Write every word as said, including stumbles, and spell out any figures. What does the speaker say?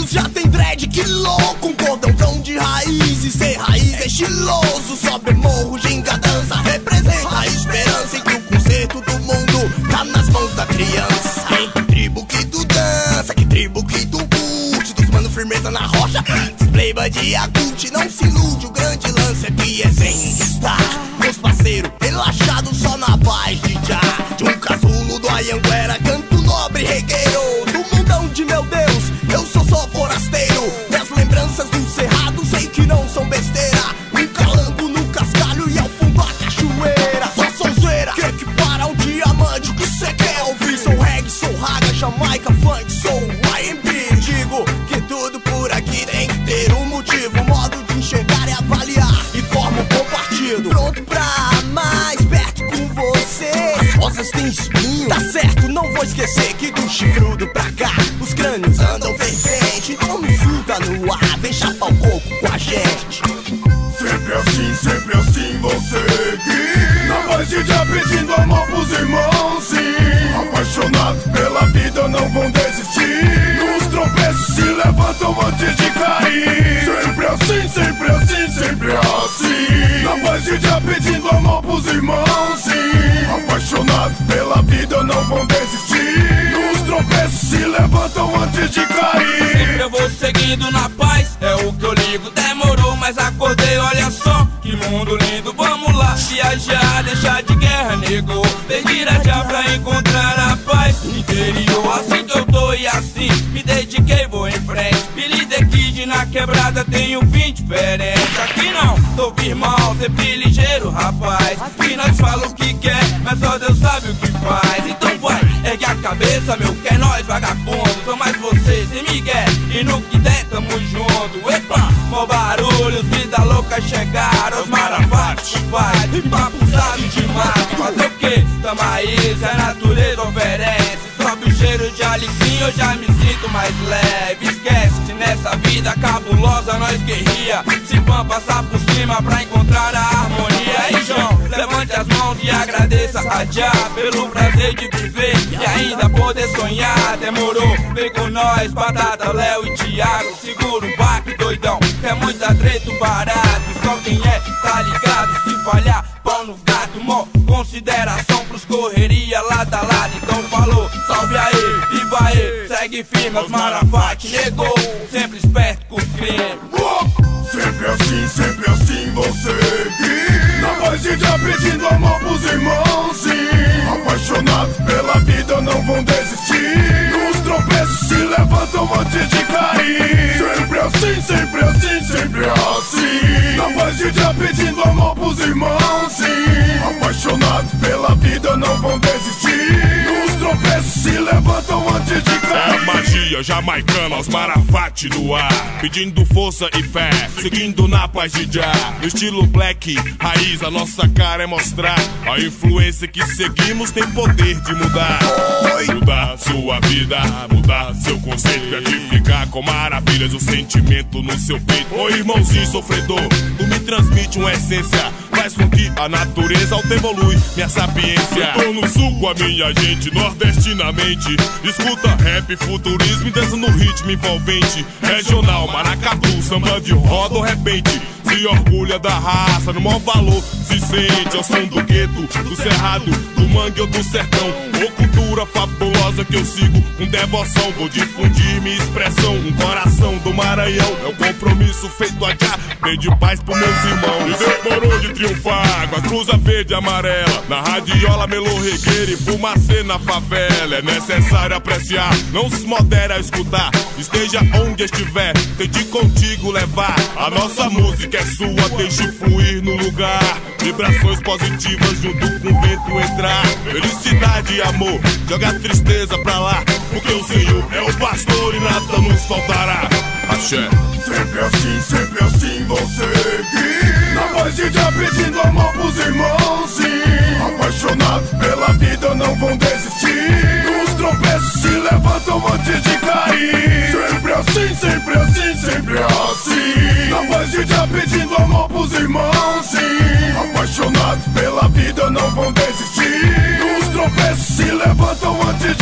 anos já tem dread, que louco. Um cordãozão de raiz, e ser raiz é estiloso. Sobe morro, ginga, dança, representa a esperança. Em que o concerto do mundo tá nas mãos da criança. Tem que tribo que tu dança, que tribo que tu curte. Dos mano firmeza na rocha, playboy de acute. Não se ilude, o grande lance aqui é sem estar. Meus parceiros, relaxados só na paz de já. De um casulo do Anhanguera, canto nobre regueiro. Do mundão de meu Deus, eu sou só forasteiro. Minhas lembranças do cerrado sei que não são besteira. Um calango no cascalho e ao fundo a cachoeira. Só sou zoeira, que que para um diamante, o que cê quer ouvir? Sou reggae, sou raga, jamaica, funk, sou R and B. Digo que tudo por aqui tem que ter um motivo, modo de enxergar e avaliar, e forma um bom partido. Pronto pra mais perto com você. As rosas têm espinho, tá certo, não vou esquecer que do chifrudo pra cá os crânios andam fervente. Então no fio tá no ar, vem chapar o coco com a gente. Sempre assim, sempre assim vou seguir, na paz de já pedindo amor pros irmãos, sim. Apaixonados pela vida não vão desistir. Nos tropeços se levantam antes de cair. Sempre assim, sempre assim, sempre assim, na paz de já pedindo amor pros irmãos, sim. Apaixonados pela vida não vão desistir. Nos tropeços se levantam antes de cair. Sempre eu vou seguindo na paz, é o que eu ligo. Demorou, mas acordei, olha só que mundo lindo. Vamos lá, viajar, deixar de guerra, nego. Perdi já pra encontrar a paz interior. Assim que eu tô e assim me dediquei, vou em frente. Billy the Kid na quebrada tem um fim diferente. Aqui não, tô firmão, sempre ligeiro, rapaz. Que nós fala o que quer, mas só Deus sabe o que faz. Então vai, ergue a cabeça, meu, que é nós vagabundo. Sou mais você, sem Miguel, e no que der tamo junto. Epa, mó barulho, vida louca chegaram. Os Maravate, pai, e papo sabe demais. Fazer o que? Tamo aí, se a natureza oferece. Sobe o cheiro de alecrim, eu já me sinto mais leve. Esquece, se nessa vida cabulosa nós guerria. Se vão passar por cima pra encontrar a harmonia. Aí, João, levante as mãos e agradeça a Jah pelo prazer de viver e ainda poder sonhar. Demorou, vem com nós, Batata, Léo e Thiago. Segura o baque, doidão, é muita treta, barato. Só quem é, tá ligado, se falhar, pau no gato. Mó consideração pros correria lado a lado. Então falou, salve aí, viva aí, segue firme, os Maravate negou, sempre esperto com o crime. Sempre assim, sempre assim vou seguir, na paz de já pedindo amor pros irmãos, sim. Apaixonados pela vida não vão desistir. Nos tropeços se levantam antes de cair. Sempre assim, sempre assim, sempre assim, na paz de já pedindo amor pros irmãos, sim. Apaixonados pela vida não vão desistir. Nos tropeços se levantam antes de cair. É magia jamaicana, os Maravate no ar, pedindo força e fé, seguindo na paz de Jah. No estilo black, raiz, a nossa cara é mostrar a influência que seguimos tem poder de mudar. Mudar sua vida, mudar seu conceito, gratificar com maravilhas o sentimento no seu peito. Ô irmãozinho sofredor, tu me transmite uma essência, faz com que a natureza auto-evolui minha sapiência. Eu tô no sul com a minha gente, nordestinamente, escuta rap, futurismo e dança no ritmo envolvente. Regional, maracatu, samba de roda ou repente, se orgulha da raça, no maior valor se sente ao som do gueto, do cerrado, do mangue ou do sertão. Ô cultura fabulosa que eu sigo com devoção, vou difundir minha expressão. Um coração do Maranhão, é o compromisso feito a Jah, pede paz pros meus irmãos. E demorou de triunfar com a cruza verde e amarela, na radiola, melô, regueira e fumacê na favela. É necessário apreciar, não se modere a escutar, esteja onde estiver, tente contigo levar. A nossa música é sua, deixe fluir no lugar, vibrações positivas junto com o vento entrar. Felicidade e amor, joga a tristeza pra lá, porque o Senhor é o pastor e nada nos faltará. Axé. Sempre assim, sempre assim vou seguir, na paz de já pedindo amor pros irmãos, sim. Apaixonados pela vida não vão desistir. Nos tropeços se levantam antes de cair. Sempre assim, sempre assim, sempre assim, na paz de já pedindo amor pros irmãos, sim. Apaixonados pela vida não vão desistir. Nos tropeços se levantam antes de